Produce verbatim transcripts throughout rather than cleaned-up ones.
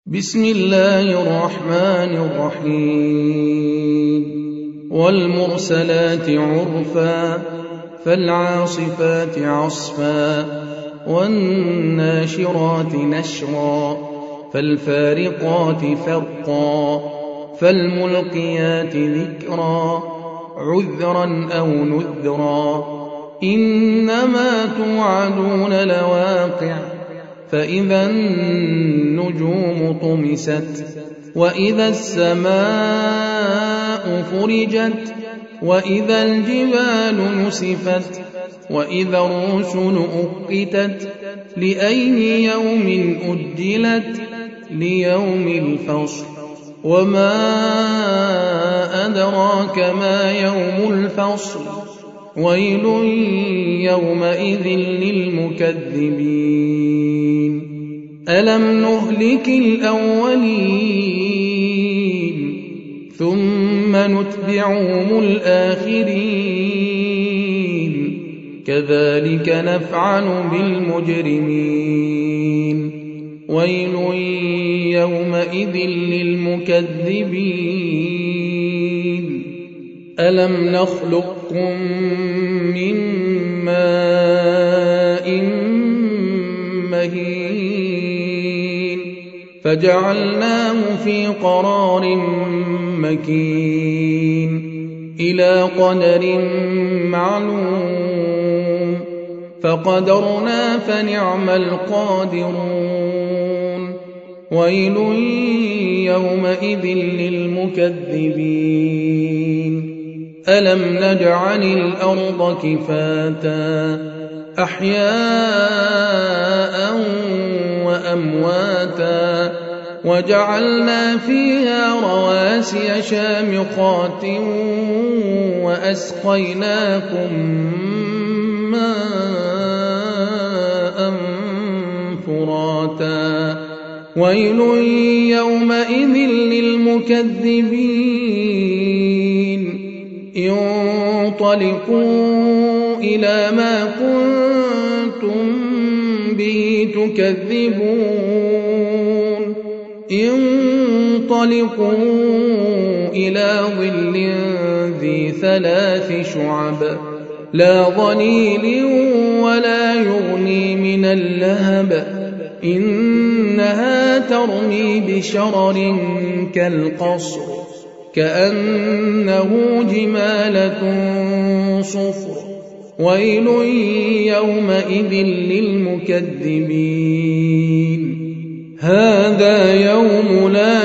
بسم الله الرحمن الرحيم والمرسلات عرفا فالعاصفات عصفا والناشرات نشرا فالفارقات فرقا فالملقيات ذكرا عذرا أو نذرا إنما توعدون لواقع فإذا النجوم طمست وإذا السماء فرجت وإذا الجبال نسفت وإذا الرسل أقتت لأي يوم أجلت ليوم الفصل وما أدراك ما يوم الفصل ويل يومئذ للمكذبين ألم نهلك الأولين ثم نتبعهم الآخرين كذلك نفعل بالمجرمين ويل يومئذ للمكذبين ألم نخلقكم من ماء مهين فجعلناه في قرار مكين إلى قدر معلوم فقدرنا فنعم القادرون ويل يومئذ للمكذبين ألم نجعل الأرض كفاتا أحياء وأمواتا وجعلنا فيها رواسي شامخات وأسقيناكم ماء فراتا ويل يومئذ للمكذبين انطلقوا إلى ما كنتم به تكذبون انطلقوا إلى ظل ذي ثلاث شعب لا ظليل ولا يغني من اللهب إنها ترمي بشرر كالقصر كأنه جمالة صفر ويل يومئذ للمكذبين هذا يوم لا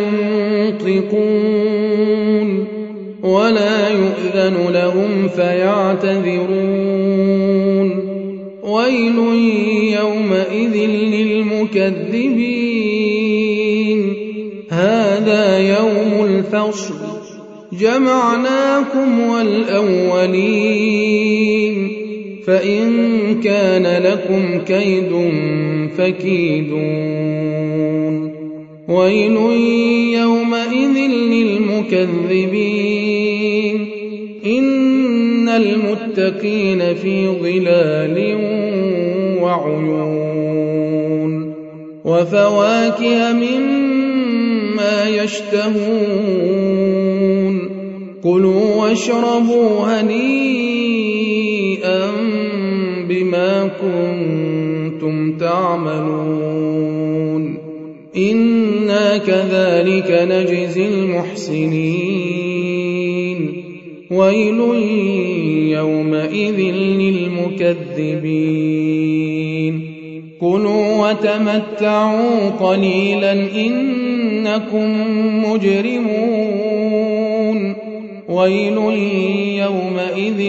ينطقون ولا يؤذن لهم فيعتذرون ويل يومئذ للمكذبين هذا يوم الفصل جمعناكم والأولين فإن كان لكم كيد فكيدون ويل يومئذ للمكذبين إن المتقين في ظلال وعيون وفواكه مما يشتهون كلوا واشربوا هنيئا بما كنتم تعملون إنا كذلك نجزي المحسنين ويل يومئذ للمكذبين كلوا وتمتعوا قليلا إنكم مجرمون ويل يومئذ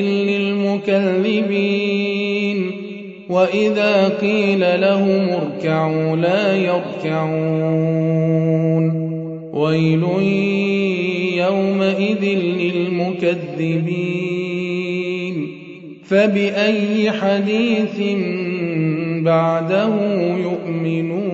للمكذبين وإذا قيل لهم اركعوا لا يركعون ويل يومئذ للمكذبين فبأي حديث بعده يؤمنون